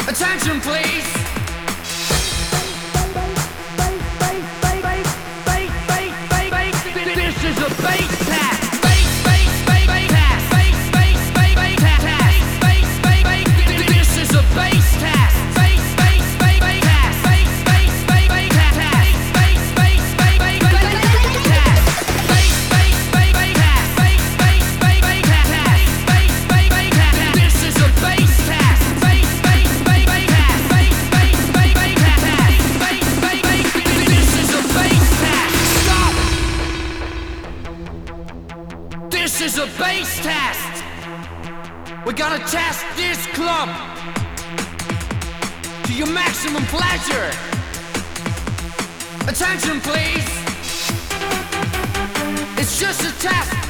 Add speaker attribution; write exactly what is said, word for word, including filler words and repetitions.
Speaker 1: Attention, please. This is a bass test. Bass, bass, bass, bass test. Bass, bass, bass, bass test. Bass, bass, bass. This is a bass test. Bass, bass, bass, bass test. Bass, bass, bass, bass test. Bass, bass, bass, bass test. Bass, bass, bass, bass test. Bass, bass, bass, bass test. Bass, bass, bass test. This is a bass test. Bass, bass, bass, bass test. Bass, bass, bass, bass test. Bass, bass, bass. This is a bass test. Stop. This is a bass test. We're gonna test this club to your maximum pleasure. Attention, please. It's just a test.